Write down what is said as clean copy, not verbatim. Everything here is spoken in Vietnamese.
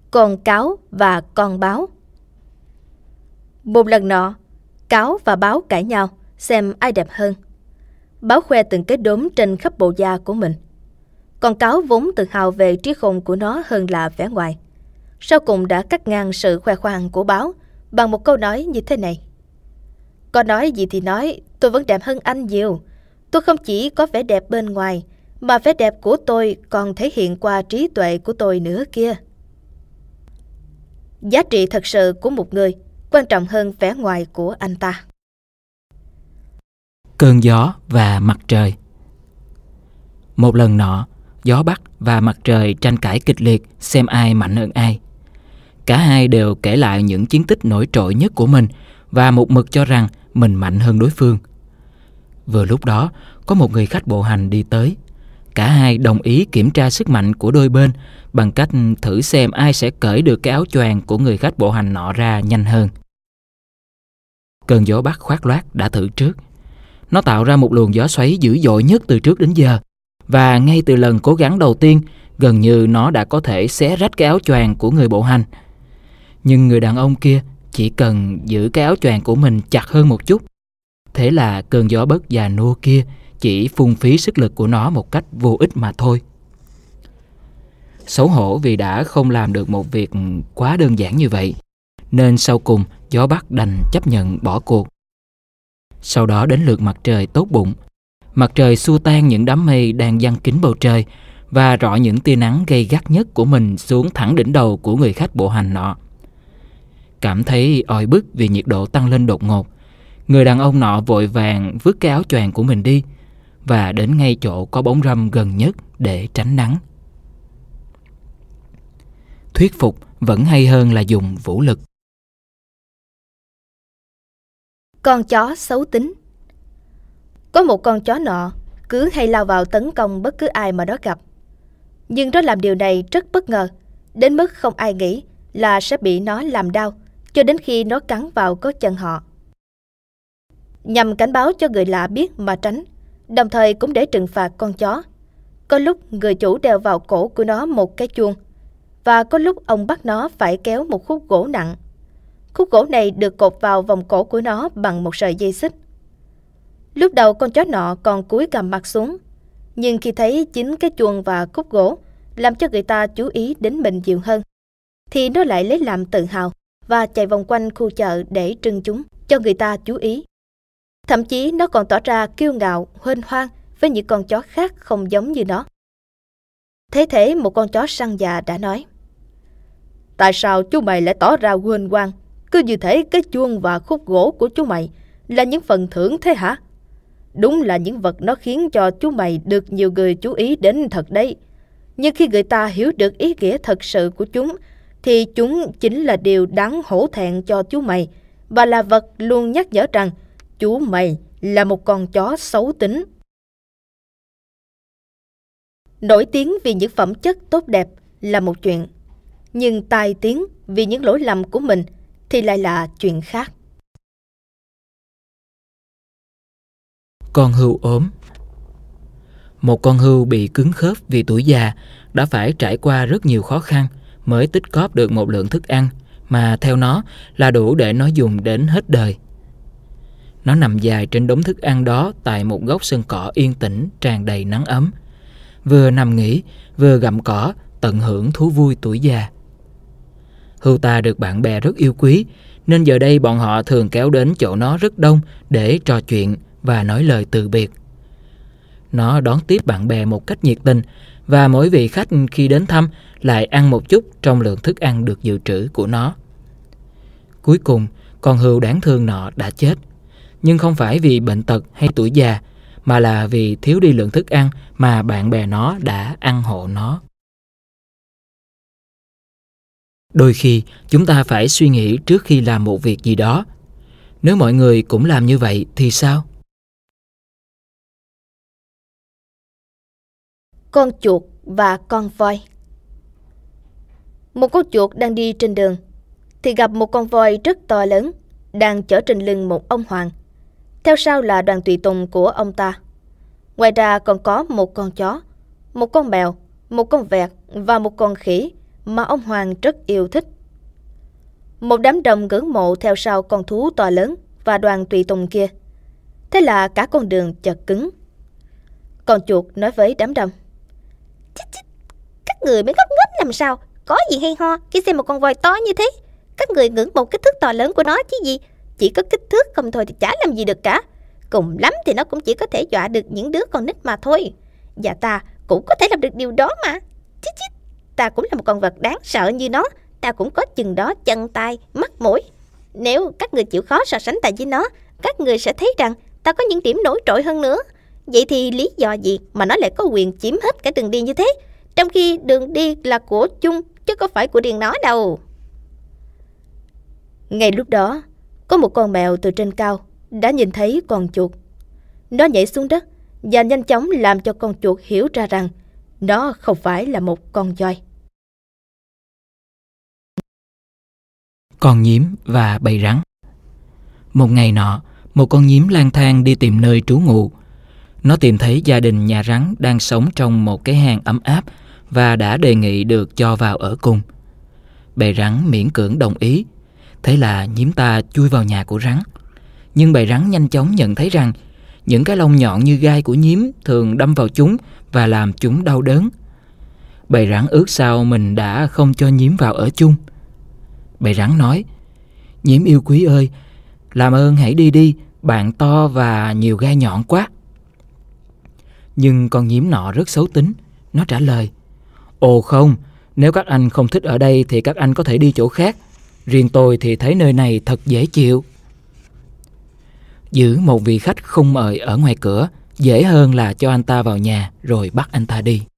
con cáo và con báo. Một lần nọ, cáo và báo cãi nhau xem ai đẹp hơn. Báo khoe từng cái đốm trên khắp bộ da của mình. Con cáo vốn tự hào về trí khôn của nó hơn là vẻ ngoài, sau cùng đã cắt ngang sự khoe khoang của báo bằng một câu nói như thế này: "Có nói gì thì nói, tôi vẫn đẹp hơn anh nhiều. Tôi không chỉ có vẻ đẹp bên ngoài, mà vẻ đẹp của tôi còn thể hiện qua trí tuệ của tôi nữa kia." Giá trị thật sự của một người quan trọng hơn vẻ ngoài của anh ta. Cơn gió và mặt trời. Một lần nọ, gió bắc và mặt trời tranh cãi kịch liệt xem ai mạnh hơn ai. Cả hai đều kể lại những chiến tích nổi trội nhất của mình và một mực cho rằng mình mạnh hơn đối phương. Vừa lúc đó, có một người khách bộ hành đi tới. Cả hai đồng ý kiểm tra sức mạnh của đôi bên bằng cách thử xem ai sẽ cởi được cái áo choàng của người khách bộ hành nọ ra nhanh hơn. Cơn gió bắc khoác loác đã thử trước. Nó tạo ra một luồng gió xoáy dữ dội nhất từ trước đến giờ, và ngay từ lần cố gắng đầu tiên, gần như nó đã có thể xé rách cái áo choàng của người bộ hành. Nhưng người đàn ông kia chỉ cần giữ cái áo choàng của mình chặt hơn một chút. Thế là cơn gió bất già nua kia chỉ phung phí sức lực của nó một cách vô ích mà thôi. Xấu hổ vì đã không làm được một việc quá đơn giản như vậy, nên sau cùng gió bắc đành chấp nhận bỏ cuộc. Sau đó đến lượt mặt trời tốt bụng. Mặt trời xua tan những đám mây đang giăng kín bầu trời và rọi những tia nắng gay gắt nhất của mình xuống thẳng đỉnh đầu của người khách bộ hành nọ. Cảm thấy oi bức vì nhiệt độ tăng lên đột ngột, người đàn ông nọ vội vàng vứt cái áo choàng của mình đi và đến ngay chỗ có bóng râm gần nhất để tránh nắng. Thuyết phục vẫn hay hơn là dùng vũ lực. Con chó xấu tính. Có một con chó nọ cứ hay lao vào tấn công bất cứ ai mà nó gặp. Nhưng nó làm điều này rất bất ngờ, đến mức không ai nghĩ là sẽ bị nó làm đau cho đến khi nó cắn vào gót chân họ. Nhằm cảnh báo cho người lạ biết mà tránh, đồng thời cũng để trừng phạt con chó, có lúc người chủ đeo vào cổ của nó một cái chuông, và có lúc ông bắt nó phải kéo một khúc gỗ nặng. Khúc gỗ này được cột vào vòng cổ của nó bằng một sợi dây xích. Lúc đầu con chó nọ còn cúi gằm mặt xuống, nhưng khi thấy chính cái chuông và khúc gỗ làm cho người ta chú ý đến mình nhiều hơn, thì nó lại lấy làm tự hào và chạy vòng quanh khu chợ để trưng chúng cho người ta chú ý. Thậm chí nó còn tỏ ra kiêu ngạo, huênh hoang với những con chó khác không giống như nó. Thế thế một con chó săn già đã nói: "Tại sao chú mày lại tỏ ra huênh hoang, cứ như thể cái chuông và khúc gỗ của chú mày là những phần thưởng thế hả? Đúng là những vật nó khiến cho chú mày được nhiều người chú ý đến thật đấy. Nhưng khi người ta hiểu được ý nghĩa thật sự của chúng, thì chúng chính là điều đáng hổ thẹn cho chú mày, và là vật luôn nhắc nhở rằng chú mày là một con chó xấu tính." Nổi tiếng vì những phẩm chất tốt đẹp là một chuyện, nhưng tai tiếng vì những lỗi lầm của mình thì lại là chuyện khác. Con hươu ốm. Một con hươu bị cứng khớp vì tuổi già đã phải trải qua rất nhiều khó khăn mới tích cóp được một lượng thức ăn mà theo nó là đủ để nó dùng đến hết đời. Nó nằm dài trên đống thức ăn đó tại một góc sân cỏ yên tĩnh tràn đầy nắng ấm, vừa nằm nghỉ vừa gặm cỏ, tận hưởng thú vui tuổi già. Hươu ta được bạn bè rất yêu quý, nên giờ đây bọn họ thường kéo đến chỗ nó rất đông để trò chuyện và nói lời từ biệt. Nó đón tiếp bạn bè một cách nhiệt tình, và mỗi vị khách khi đến thăm lại ăn một chút trong lượng thức ăn được dự trữ của nó. Cuối cùng, con hươu đáng thương nọ đã chết, nhưng không phải vì bệnh tật hay tuổi già, mà là vì thiếu đi lượng thức ăn mà bạn bè nó đã ăn hộ nó. Đôi khi chúng ta phải suy nghĩ trước khi làm một việc gì đó. Nếu mọi người cũng làm như vậy thì sao? Con chuột và con voi. Một con chuột đang đi trên đường thì gặp một con voi rất to lớn đang chở trên lưng một ông hoàng. Theo sau là đoàn tùy tùng của ông ta. Ngoài ra còn có một con chó, một con mèo, một con vẹt và một con khỉ, mà ông Hoàng rất yêu thích. Một đám đông ngưỡng mộ theo sau con thú to lớn và đoàn tùy tùng kia. Thế là cả con đường chật cứng. Con chuột nói với đám đông: Các người mới ngốc nghếch làm sao? Có gì hay ho khi xem một con voi to như thế? Các người ngưỡng mộ kích thước to lớn của nó chứ gì? Chỉ có kích thước không thôi thì chả làm gì được cả. Cùng lắm thì nó cũng chỉ có thể dọa được những đứa con nít mà thôi. Và ta cũng có thể làm được điều đó mà. Ta cũng là một con vật đáng sợ như nó. Ta cũng có chừng đó chân tay, mắt mũi. Nếu các người chịu khó so sánh ta với nó, các người sẽ thấy rằng ta có những điểm nổi trội hơn nữa. Vậy thì lý do gì mà nó lại có quyền chiếm hết cả đường đi như thế, trong khi đường đi là của chung chứ có phải của riêng nó đâu. Ngay lúc đó, có một con mèo từ trên cao đã nhìn thấy con chuột. Nó nhảy xuống đất và nhanh chóng làm cho con chuột hiểu ra rằng nó không phải là một con voi. Con nhím và bầy rắn. Một ngày nọ, một con nhím lang thang đi tìm nơi trú ngụ. Nó tìm thấy gia đình nhà rắn đang sống trong một cái hang ấm áp và đã đề nghị được cho vào ở cùng. Bầy rắn miễn cưỡng đồng ý. Thế là nhím ta chui vào nhà của rắn. Nhưng bầy rắn nhanh chóng nhận thấy rằng những cái lông nhọn như gai của nhím thường đâm vào chúng và làm chúng đau đớn. Bầy rắn ước sao mình đã không cho nhím vào ở chung. Bầy rắn nói: Nhím yêu quý ơi, làm ơn hãy đi đi, bạn to và nhiều gai nhọn quá. Nhưng con nhím nọ rất xấu tính. Nó trả lời: Ồ không, nếu các anh không thích ở đây thì các anh có thể đi chỗ khác. Riêng tôi thì thấy nơi này thật dễ chịu. Giữ một vị khách không mời ở ngoài cửa dễ hơn là cho anh ta vào nhà rồi bắt anh ta đi.